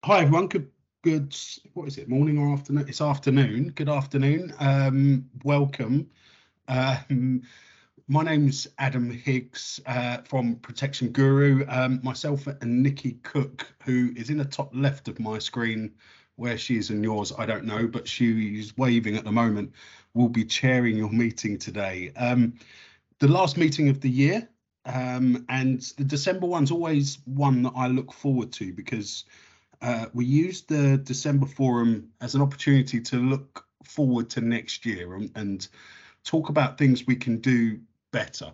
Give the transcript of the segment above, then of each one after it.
Hi everyone. Good. What is it? Morning or afternoon? It's afternoon. Good afternoon. Welcome. Um, my name's Adam Higgs from Protection Guru. Myself and Nikki Cook, who is in the top left of my screen. Where she is and yours, I don't know, but she's waving at the moment. Will be chairing your meeting today. The last meeting of the year, and the December one's always one that I look forward to because we used the December forum as an opportunity to look forward to next year and talk about things we can do better.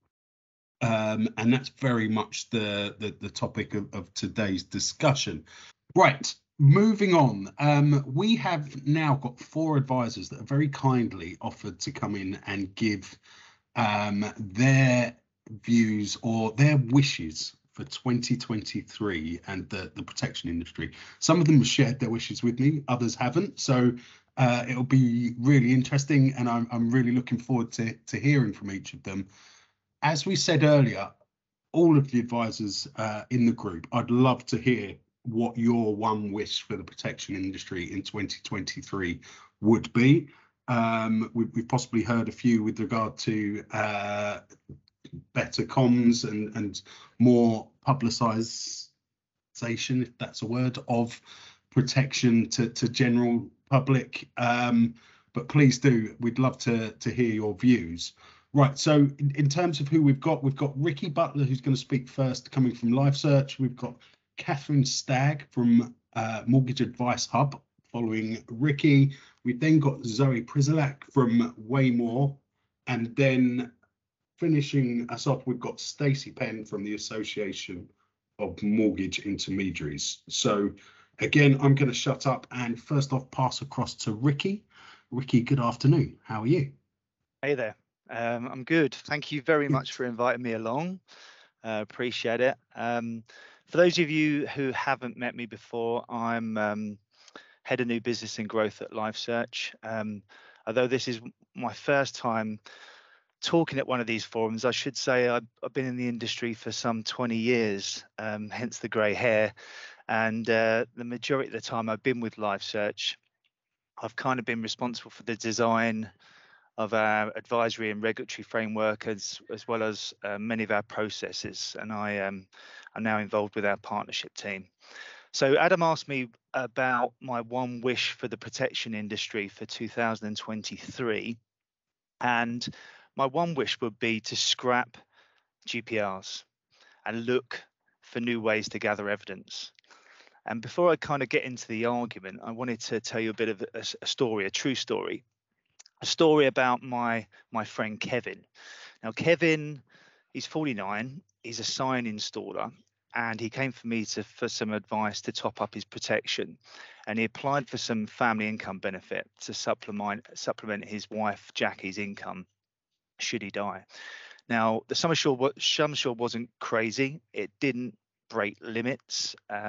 And that's very much the topic of today's discussion. Right, moving on. We have now got 4 advisors that have very kindly offered to come in and give their views or their wishes for 2023 and the protection industry. Some of them have shared their wishes with me, others haven't. So it'll be really interesting, and I'm really looking forward to hearing from each of them. As we said earlier, all of the advisors in the group, I'd love to hear what your one wish for the protection industry in 2023 would be. We've possibly heard a few with regard to better comms and more publicisation, if that's a word, of protection to general public. But please do, we'd love to hear your views. Right, so in terms of who we've got Ricky Butler, who's going to speak first, coming from LifeSearch. We've got Catherine Stagg from Mortgage Advice Hub, following Ricky. We've then got Zoe Prizalak from Waymore, and then finishing us off, we've got Stacey Penn from the Association of Mortgage Intermediaries. So again, I'm going to shut up and first off pass across to Ricky. Ricky, good afternoon. How are you? Hey there. I'm good. Thank you very much for inviting me along. Appreciate it. For those of you who haven't met me before, I'm head of new business and growth at LifeSearch. Although this is my first time talking at one of these forums, I should say I've been in the industry for some 20 years, hence the grey hair. And the majority of the time I've been with LifeSearch, I've kind of been responsible for the design of our advisory and regulatory framework, as well as many of our processes. And I am now involved with our partnership team. So Adam asked me about my one wish for the protection industry for 2023. And my one wish would be to scrap GPRs and look for new ways to gather evidence. And before I kind of get into the argument, I wanted to tell you a bit of a story, a true story. A story about my friend Kevin. Now, Kevin, he's 49. He's a sign installer, and he came for me for some advice to top up his protection. And he applied for some family income benefit to supplement his wife Jackie's income should he die. Now, the sum assured wasn't crazy. It didn't break limits.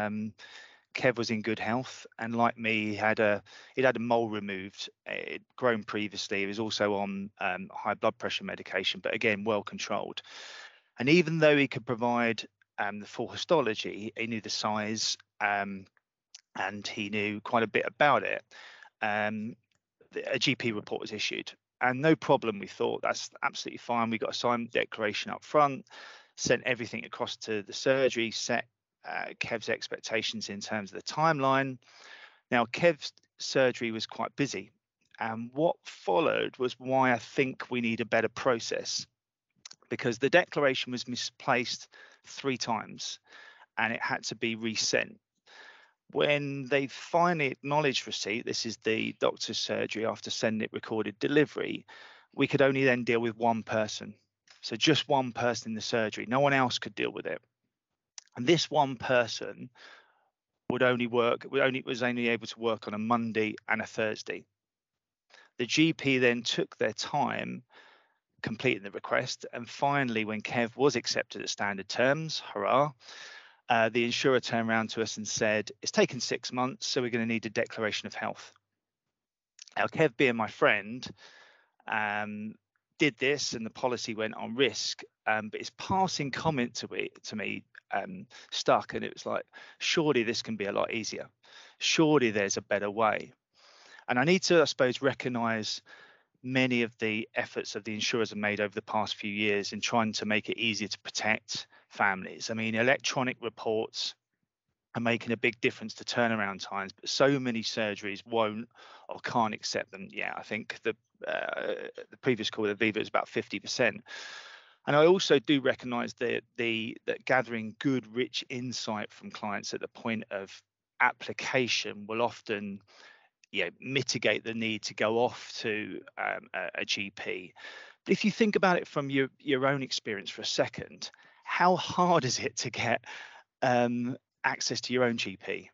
Kev was in good health, and like me, he'd had a mole removed. It'd grown previously. He was also on high blood pressure medication, but again, well controlled. And even though he could provide the full histology, he knew the size, and he knew quite a bit about it. A GP report was issued, and no problem. We thought that's absolutely fine. We got a signed declaration up front, sent everything across to the surgery, set Kev's expectations in terms of the timeline. Now, Kev's surgery was quite busy, and what followed was why I think we need a better process, because the declaration was misplaced 3 times and it had to be resent. When they finally acknowledged receipt, this is the doctor's surgery after sending it recorded delivery, we could only then deal with one person. So just one person in the surgery, no one else could deal with it. And this one person was only able to work on a Monday and a Thursday. The GP then took their time completing the request, and finally, when Kev was accepted at standard terms, hurrah, the insurer turned around to us and said, it's taken 6 months, so we're going to need a declaration of health. Now, Kev, being my friend, did this, and the policy went on risk, but his passing comment to me stuck, and it was like, surely this can be a lot easier. Surely there's a better way. And I need to, I suppose, recognise many of the efforts that the insurers have made over the past few years in trying to make it easier to protect families. I mean, electronic reports are making a big difference to turnaround times, but so many surgeries won't or can't accept them. Yeah, I think the previous call with Aviva is about 50%. And I also do recognise that gathering good, rich insight from clients at the point of application will often mitigate the need to go off to a GP. But if you think about it from your own experience for a second, how hard is it to get access to your own GP?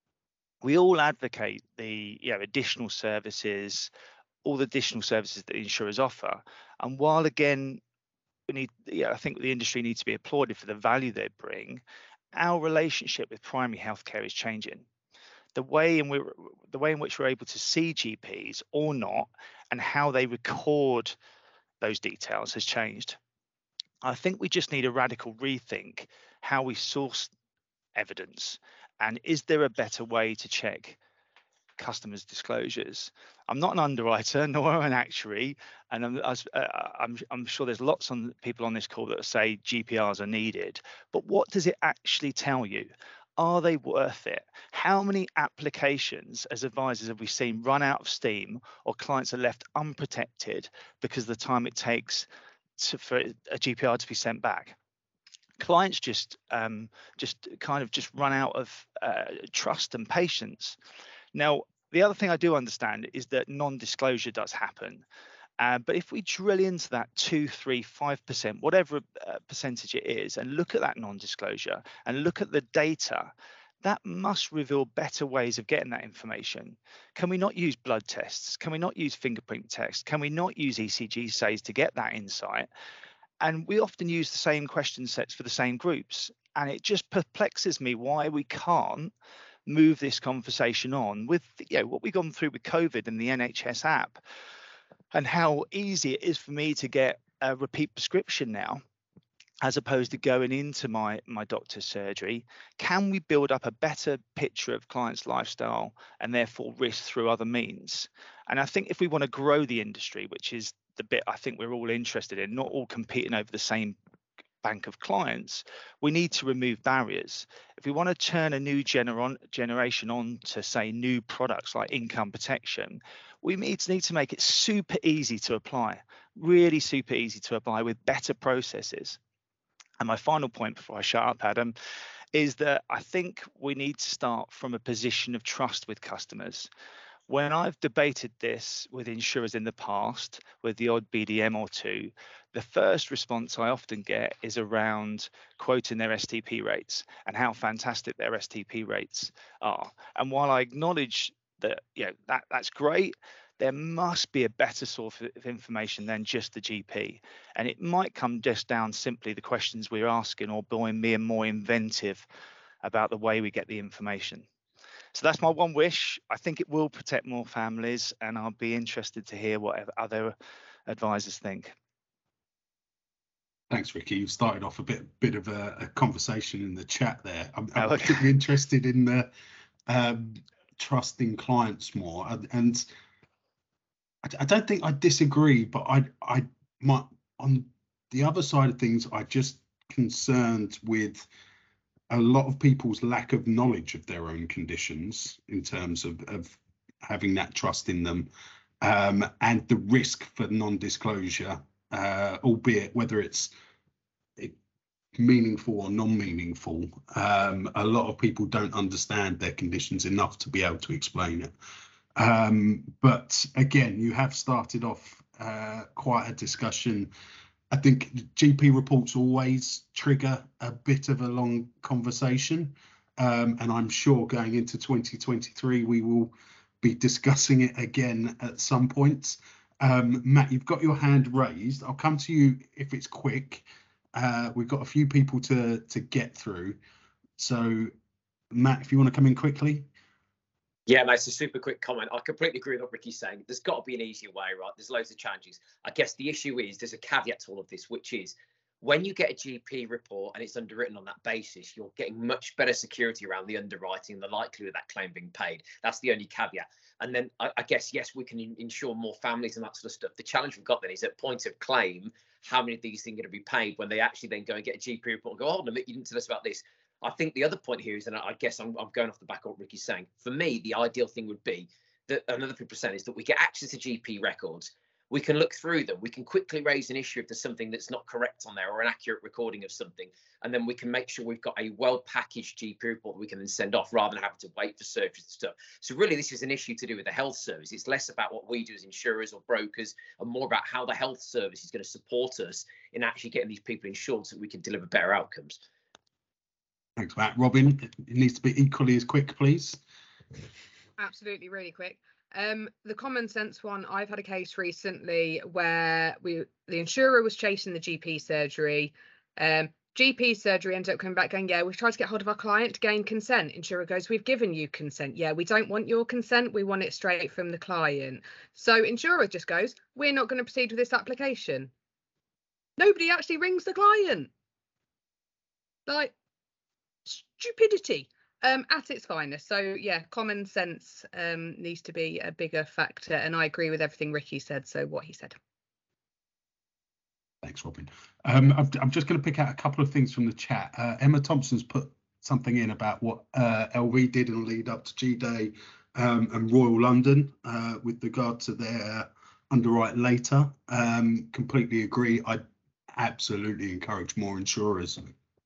We all advocate the additional services, all the additional services that the insurers offer. And while again, we need, I think the industry needs to be applauded for the value they bring, our relationship with primary healthcare is changing. The way in which we're able to see GPs or not, and how they record those details has changed. I think we just need a radical rethink how we source evidence, and is there a better way to check customers' disclosures? I'm not an underwriter nor an actuary, and I'm sure there's lots of people on this call that say GPRs are needed, but what does it actually tell you? Are they worth it? How many applications as advisors have we seen run out of steam, or clients are left unprotected because of the time it takes for a GPR to be sent back? Clients just kind of run out of trust and patience. Now, the other thing I do understand is that non-disclosure does happen. But if we drill into that 2, 3, 5%, whatever percentage it is, and look at that non-disclosure and look at the data, that must reveal better ways of getting that information. Can we not use blood tests? Can we not use fingerprint tests? Can we not use ECG assays to get that insight? And we often use the same question sets for the same groups. And it just perplexes me why we can't move this conversation on with what we've gone through with COVID and the NHS app, and how easy it is for me to get a repeat prescription now, as opposed to going into my doctor's surgery. Can we build up a better picture of clients' lifestyle and therefore risk through other means? And I think if we want to grow the industry, which is the bit I think we're all interested in, not all competing over the same bank of clients, we need to remove barriers. If we want to turn a new generation on to, say, new products like income protection, we need to make it super easy to apply, really super easy to apply with better processes. And my final point before I shut up, Adam, is that I think we need to start from a position of trust with customers. When I've debated this with insurers in the past, with the odd BDM or two, the first response I often get is around quoting their STP rates and how fantastic their STP rates are. And while I acknowledge that, that's great, there must be a better source of information than just the GP. And it might come just down simply the questions we're asking, or being more inventive about the way we get the information. So that's my one wish. I think it will protect more families, and I'll be interested to hear what other advisors think. Thanks, Ricky. You've started off a bit of a conversation in the chat there. I'm particularly interested in the trusting clients more, and I don't think I disagree, but I might, on the other side of things, I'm just concerned with a lot of people's lack of knowledge of their own conditions in terms of having that trust in them, and the risk for non-disclosure, albeit whether it's meaningful or non-meaningful. A lot of people don't understand their conditions enough to be able to explain it. But again, you have started off quite a discussion. I think GP reports always trigger a bit of a long conversation, and I'm sure going into 2023 we will be discussing it again at some point. Matt, you've got your hand raised. I'll come to you if it's quick. We've got a few people to get through. So, Matt, if you want to come in quickly. Yeah, mate, it's a super quick comment. I completely agree with what Ricky's saying. There's got to be an easier way, right? There's loads of challenges. I guess the issue is there's a caveat to all of this, which is When you get a GP report and it's underwritten on that basis, you're getting much better security around the underwriting and the likelihood of that claim being paid. That's the only caveat. And then I guess, yes, we can insure more families and that sort of stuff. The challenge we've got then is at point of claim, how many of these things are going to be paid when they actually then go and get a GP report and go, hold on a minute, you didn't tell us about this. I think the other point here is, and I guess I'm going off the back of what Ricky's saying, for me, the ideal thing would be that, and other people are saying, is that we get access to GP records. We can look through them. We can quickly raise an issue if there's something that's not correct on there or an accurate recording of something. And then we can make sure we've got a well-packaged GP report that we can then send off rather than having to wait for searches and stuff. So really, this is an issue to do with the health service. It's less about what we do as insurers or brokers and more about how the health service is going to support us in actually getting these people insured so that we can deliver better outcomes. Thanks, Matt. Robin, it needs to be equally as quick, please. Absolutely, really quick. The common sense one, I've had a case recently where the insurer was chasing the GP surgery. GP surgery ended up coming back going, yeah, we've tried to get hold of our client to gain consent. Insurer goes, we've given you consent. Yeah, we don't want your consent. We want it straight from the client. So insurer just goes, we're not going to proceed with this application. Nobody actually rings the client. Like, stupidity. At its finest. So yeah, common sense needs to be a bigger factor, and I agree with everything Ricky said. So what he said. Thanks, Robin. I'm just going to pick out a couple of things from the chat. Emma Thompson's put something in about what LV did in the lead up to G-Day and Royal London with regard to their underwrite later. Completely agree. I absolutely encourage more insurers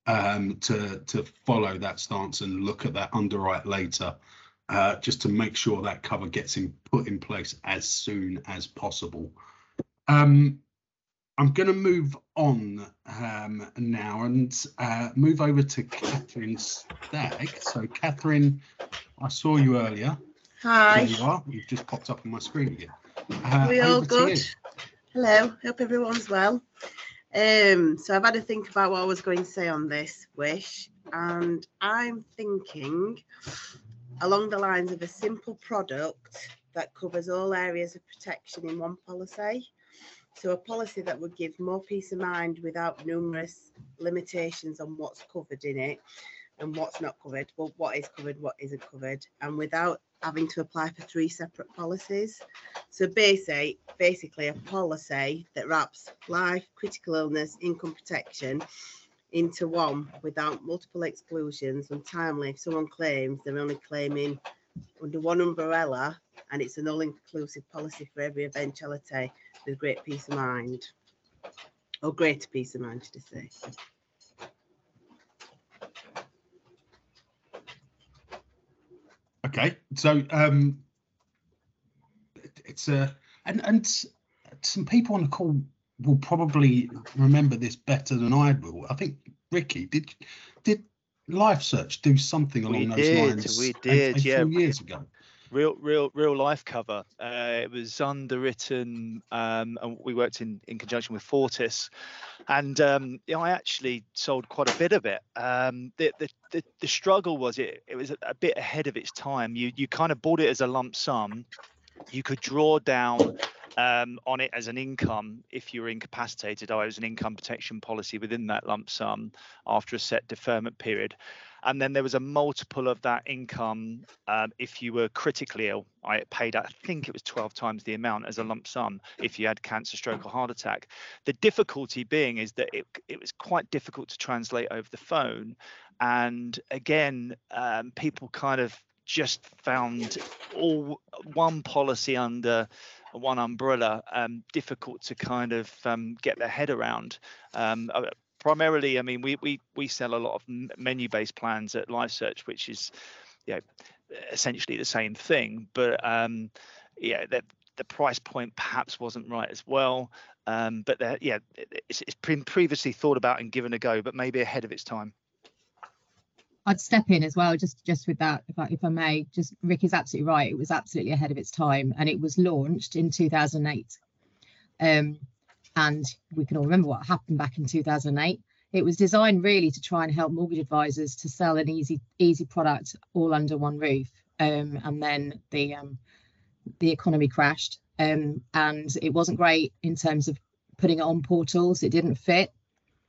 to follow that stance and look at that underwrite later, just to make sure that cover gets put in place as soon as possible. I'm going to move on now and move over to Catherine Stagg. So Catherine, I saw you earlier. Hi. There you are. You've just popped up on my screen again. We all good? Hello, hope everyone's well. So I've had to think about what I was going to say on this wish, and I'm thinking along the lines of a simple product that covers all areas of protection in one policy. So a policy that would give more peace of mind without numerous limitations on what's covered in it and what's not covered, well, what is covered, what isn't covered, and without having to apply for 3 separate policies. So basically a policy that wraps life, critical illness, income protection into one without multiple exclusions, and timely if someone claims they're only claiming under one umbrella, and it's an all-inclusive policy for every eventuality with great peace of mind, or greater peace of mind, should I say. Okay, so it's and some people on the call will probably remember this better than I will. I think Ricky, did LifeSearch do something along those lines? We did, yeah. 2 years ago. Real life cover. It was underwritten, and we worked in conjunction with Fortis, and I actually sold quite a bit of it. The struggle was it was a bit ahead of its time. You kind of bought it as a lump sum. You could draw down on it as an income if you were incapacitated. I was an income protection policy within that lump sum after a set deferment period. And then there was a multiple of that income if you were critically ill. I paid, I think it was 12 times the amount as a lump sum if you had cancer, stroke or heart attack. The difficulty being is that it was quite difficult to translate over the phone. And again, people kind of just found all one policy under one umbrella difficult to kind of get their head around. Primarily, I mean, we sell a lot of menu-based plans at LifeSearch, which is, essentially the same thing. But the price point perhaps wasn't right as well. But it's been previously thought about and given a go, but maybe ahead of its time. I'd step in as well, just with that, if I may. Just Ricky's absolutely right. It was absolutely ahead of its time, and it was launched in 2008. And we can all remember what happened back in 2008. It was designed really to try and help mortgage advisors to sell an easy product all under one roof. And then the economy crashed, and it wasn't great in terms of putting it on portals. It didn't fit.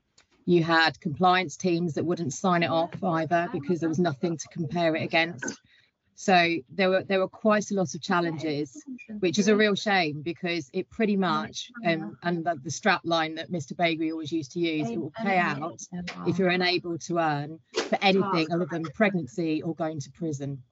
You had compliance teams that wouldn't sign it off either because there was nothing to compare it against. So there were quite a lot of challenges, which is a real shame because it pretty much, and the strap line that Mr. Bakery always used to use, it will pay out if you're unable to earn for anything other than pregnancy or going to prison.